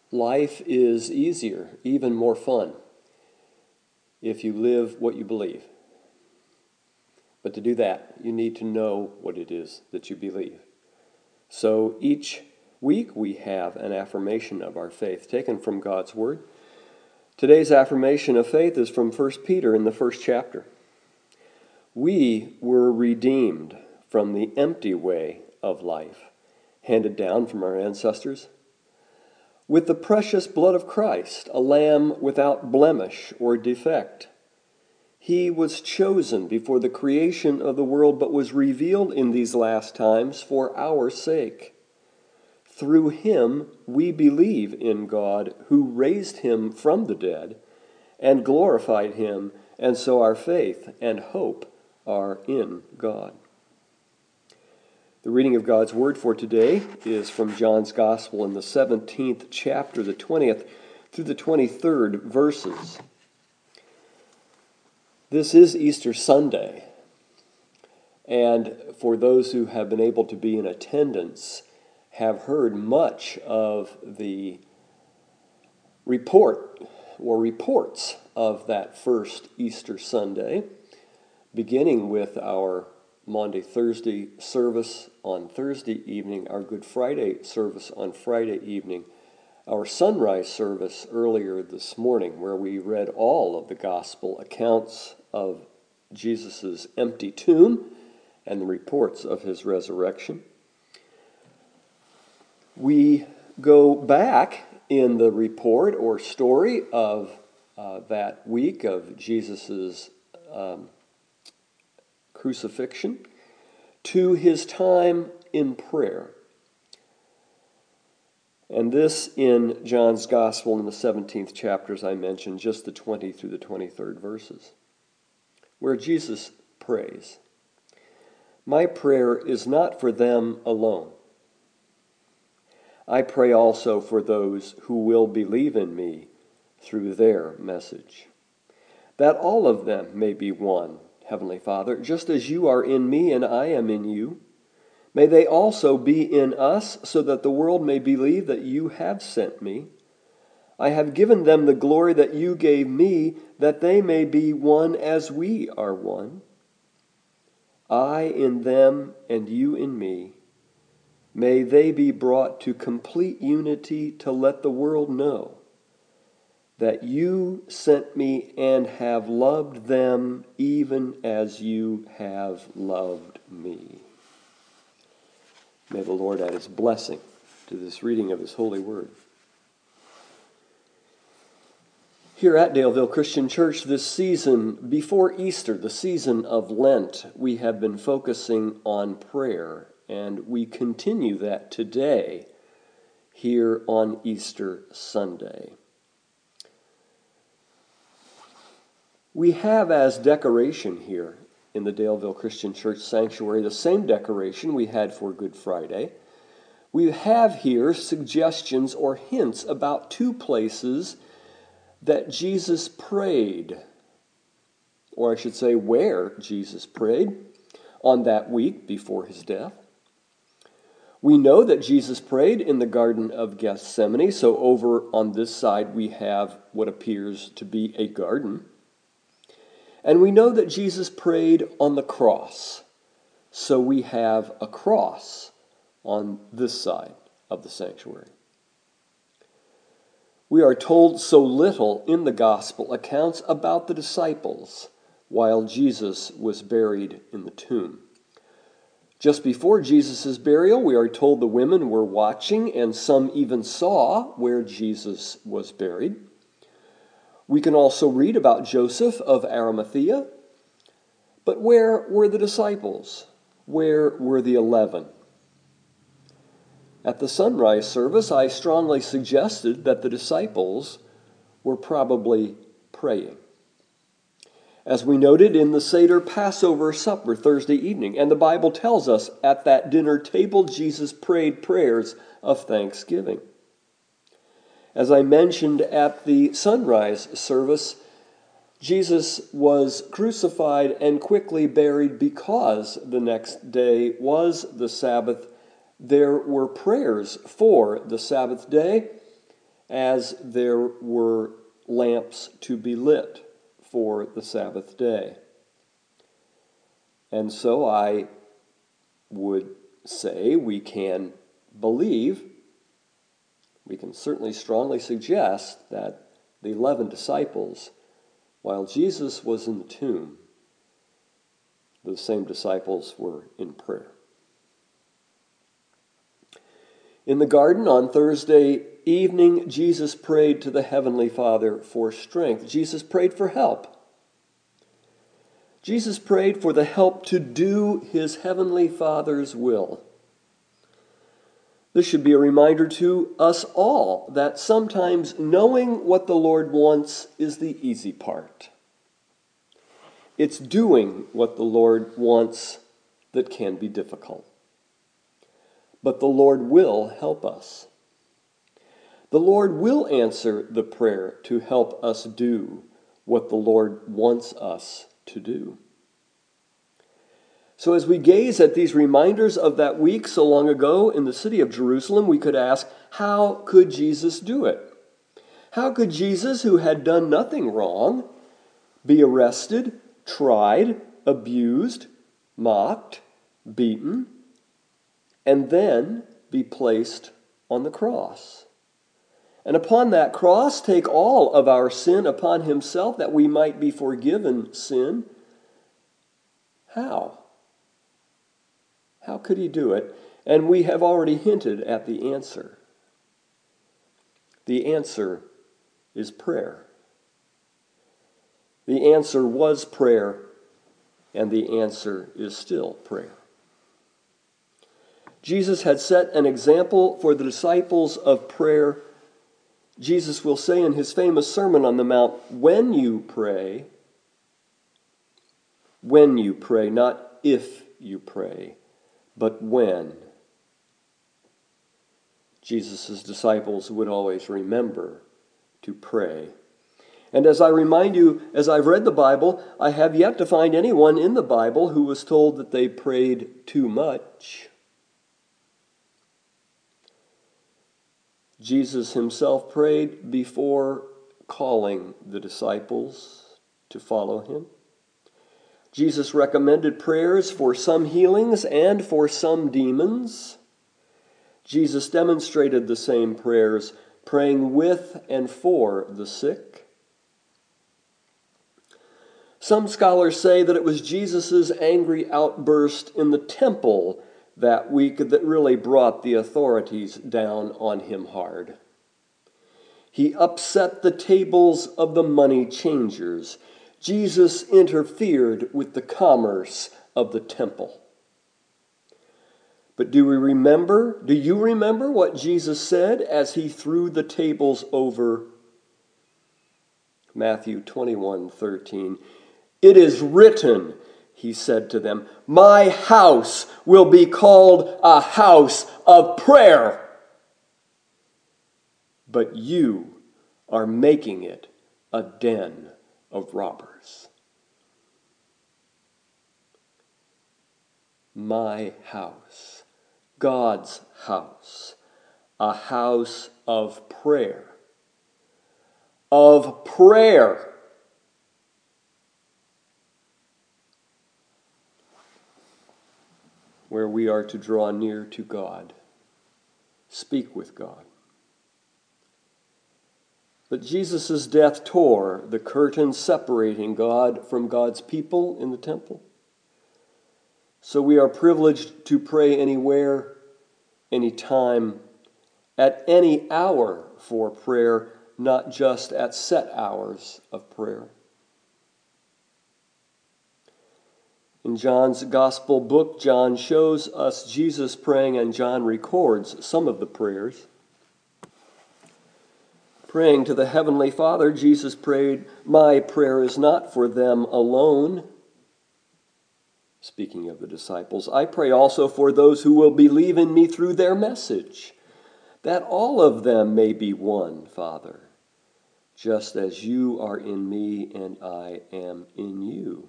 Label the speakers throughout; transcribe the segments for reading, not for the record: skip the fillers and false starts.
Speaker 1: Life is easier, even more fun, if you live what you believe. But to do that, you need to know what it is that you believe. So each week we have an affirmation of our faith taken from God's Word. Today's affirmation of faith is from 1 Peter in the first chapter. We were redeemed from the empty way of life, handed down from our ancestors, with the precious blood of Christ, a lamb without blemish or defect. He was chosen before the creation of the world, but was revealed in these last times for our sake. Through him we believe in God, who raised him from the dead and glorified him, and so our faith and hope are in God. The reading of God's Word for today is from John's Gospel in the 17th chapter, the 20th through the 23rd verses. This is Easter Sunday, and for those who have been able to be in attendance, have heard much of the reports of that first Easter Sunday, beginning with our Maundy Thursday service on Thursday evening, our Good Friday service on Friday evening, our sunrise service earlier this morning, where we read all of the gospel accounts of Jesus' empty tomb and the reports of his resurrection. We go back in the report or story of that week of Jesus' crucifixion to his time in prayer. And this in John's Gospel in the 17th chapter, as I mentioned, just the 20 through the 23rd verses, where Jesus prays, "My prayer is not for them alone. I pray also for those who will believe in me through their message, that all of them may be one, Heavenly Father, just as you are in me and I am in you. May they also be in us, so that the world may believe that you have sent me. I have given them the glory that you gave me, that they may be one as we are one. I in them and you in me. May they be brought to complete unity to let the world know that you sent me and have loved them even as you have loved me." May the Lord add his blessing to this reading of his holy word. Here at Daleville Christian Church, this season before Easter, the season of Lent, we have been focusing on prayer, and we continue that today here on Easter Sunday. We have as decoration here in the Daleville Christian Church sanctuary the same decoration we had for Good Friday. We have here suggestions or hints about two places that Jesus prayed, or I should say where Jesus prayed on that week before his death. We know that Jesus prayed in the Garden of Gethsemane, so over on this side we have what appears to be a garden. And we know that Jesus prayed on the cross, so we have a cross on this side of the sanctuary. We are told so little in the gospel accounts about the disciples while Jesus was buried in the tomb. Just before Jesus' burial, we are told the women were watching, and some even saw where Jesus was buried. We can also read about Joseph of Arimathea. But where were the disciples? Where were the 11? At the sunrise service, I strongly suggested that the disciples were probably praying, as we noted in the Seder Passover supper Thursday evening. And the Bible tells us at that dinner table, Jesus prayed prayers of thanksgiving. As I mentioned at the sunrise service, Jesus was crucified and quickly buried because the next day was the Sabbath. There were prayers for the Sabbath day, as there were lamps to be lit for the Sabbath day. And so I would say we can believe, we can certainly strongly suggest that the 11 disciples, while Jesus was in the tomb, those same disciples were in prayer. In the garden on Thursday evening, Jesus prayed to the Heavenly Father for strength. Jesus prayed for help. Jesus prayed for the help to do his Heavenly Father's will. This should be a reminder to us all that sometimes knowing what the Lord wants is the easy part. It's doing what the Lord wants that can be difficult. But the Lord will help us. The Lord will answer the prayer to help us do what the Lord wants us to do. So as we gaze at these reminders of that week so long ago in the city of Jerusalem, we could ask, how could Jesus do it? How could Jesus, who had done nothing wrong, be arrested, tried, abused, mocked, beaten, and then be placed on the cross? And upon that cross, take all of our sin upon himself that we might be forgiven sin. How? How could he do it? And we have already hinted at the answer. The answer is prayer. The answer was prayer, and the answer is still prayer. Jesus had set an example for the disciples of prayer. Jesus will say in his famous Sermon on the Mount, when you pray, not if you pray, but when. Jesus' disciples would always remember to pray. And as I remind you, as I've read the Bible, I have yet to find anyone in the Bible who was told that they prayed too much. Jesus himself prayed before calling the disciples to follow him. Jesus recommended prayers for some healings and for some demons. Jesus demonstrated the same prayers, praying with and for the sick. Some scholars say that it was Jesus' angry outburst in the temple that week that really brought the authorities down on him hard. He upset the tables of the money changers. Jesus interfered with the commerce of the temple. But do you remember what Jesus said as he threw the tables over? Matthew 21:13. It is written, he said to them, my house will be called a house of prayer. But you are making it a den of robbers. My house, God's house, a house of prayer. Of prayer. Where we are to draw near to God, speak with God. But Jesus' death tore the curtain separating God from God's people in the temple. So we are privileged to pray anywhere, anytime, at any hour for prayer, not just at set hours of prayer. In John's Gospel book, John shows us Jesus praying, and John records some of the prayers. Praying to the Heavenly Father, Jesus prayed, my prayer is not for them alone. Speaking of the disciples, I pray also for those who will believe in me through their message, that all of them may be one, Father, just as you are in me and I am in you.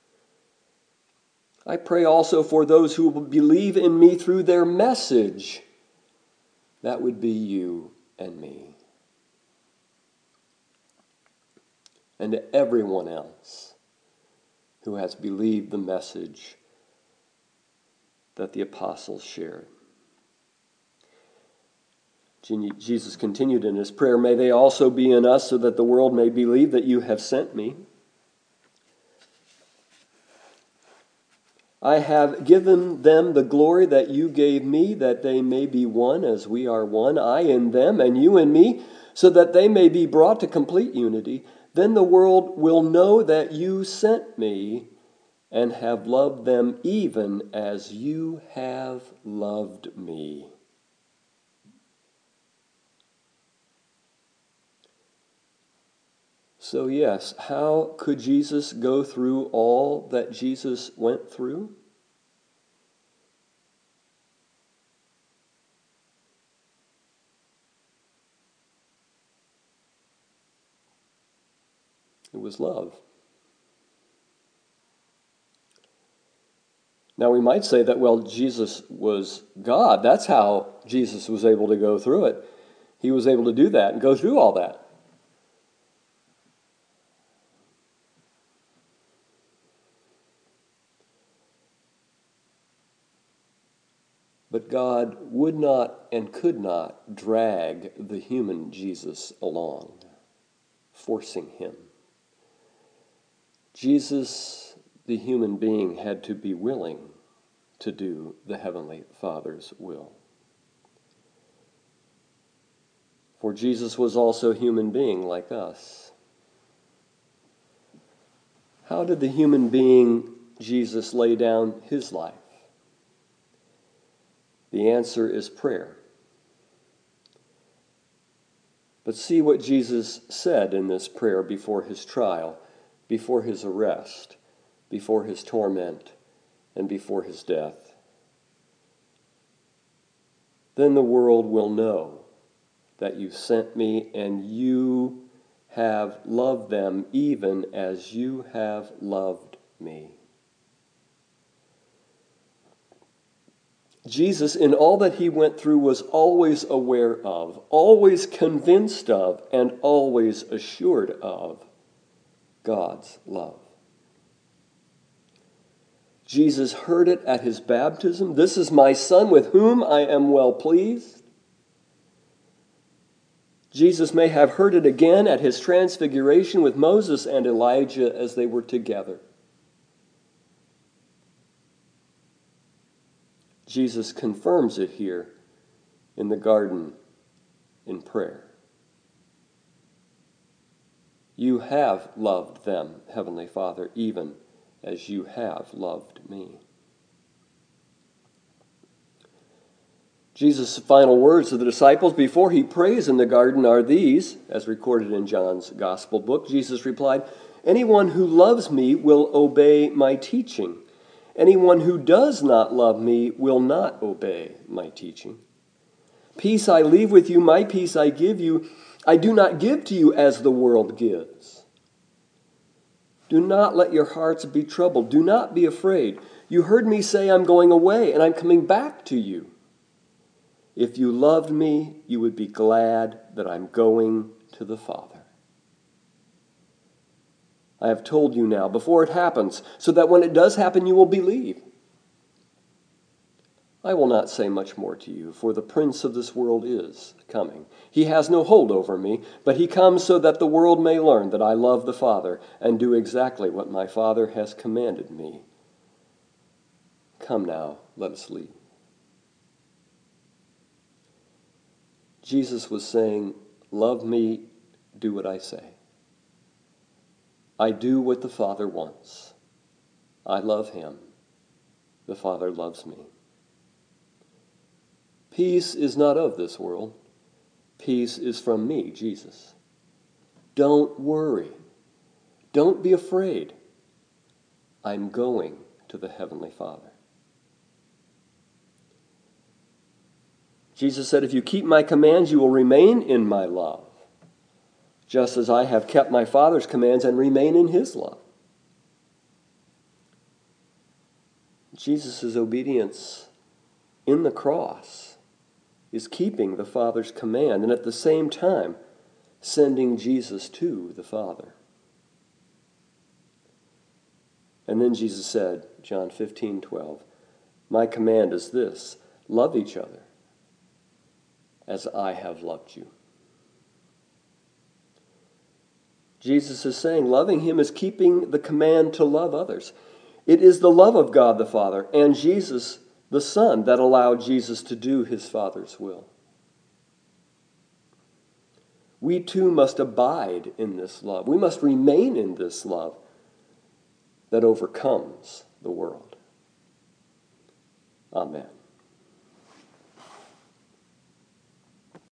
Speaker 1: I pray also for those who will believe in me through their message. That would be you and me. and to everyone else who has believed the message that the apostles shared. Jesus continued in his prayer, "May they also be in us, so that the world may believe that you have sent me. I have given them the glory that you gave me, that they may be one as we are one, I in them and you in me, so that they may be brought to complete unity. Then the world will know that you sent me and have loved them even as you have loved me." So yes, how could Jesus go through all that Jesus went through? It was love. Now we might say that, well, Jesus was God. That's how Jesus was able to go through it. He was able to do that and go through all that. But God would not and could not drag the human Jesus along, forcing him. Jesus, the human being, had to be willing to do the Heavenly Father's will. For Jesus was also a human being like us. How did the human being Jesus lay down his life? The answer is prayer. But see what Jesus said in this prayer before his trial, before his arrest, before his torment, and before his death. Then the world will know that you sent me, and you have loved them even as you have loved me. Jesus, in all that he went through, was always aware of, always convinced of, and always assured of God's love. Jesus heard it at his baptism. "This is my Son with whom I am well pleased." Jesus may have heard it again at his transfiguration with Moses and Elijah as they were together. Jesus confirms it here in the garden in prayer. You have loved them, Heavenly Father, even as you have loved me. Jesus' final words to the disciples before he prays in the garden are these, as recorded in John's Gospel book. Jesus replied, "Anyone who loves me will obey my teaching. Anyone who does not love me will not obey my teaching. Peace I leave with you, my peace I give you. I do not give to you as the world gives. Do not let your hearts be troubled. Do not be afraid. You heard me say I'm going away and I'm coming back to you. If you loved me, you would be glad that I'm going to the Father. I have told you now before it happens, so that when it does happen, you will believe. I will not say much more to you, for the prince of this world is coming. He has no hold over me, but he comes so that the world may learn that I love the Father and do exactly what my Father has commanded me. Come now, let us leave." Jesus was saying, "Love me, do what I say. I do what the Father wants. I love him. The Father loves me. Peace is not of this world. Peace is from me, Jesus. Don't worry. Don't be afraid. I'm going to the Heavenly Father." Jesus said, "If you keep my commands, you will remain in my love, just as I have kept my Father's commands and remain in his love." Jesus' obedience in the cross is keeping the Father's command and at the same time sending Jesus to the Father. And then Jesus said, John 15:12, my command is this, love each other as I have loved you. Jesus is saying loving him is keeping the command to love others. It is the love of God the Father and Jesus the Son that allowed Jesus to do his Father's will. We too must abide in this love. We must remain in this love that overcomes the world. Amen.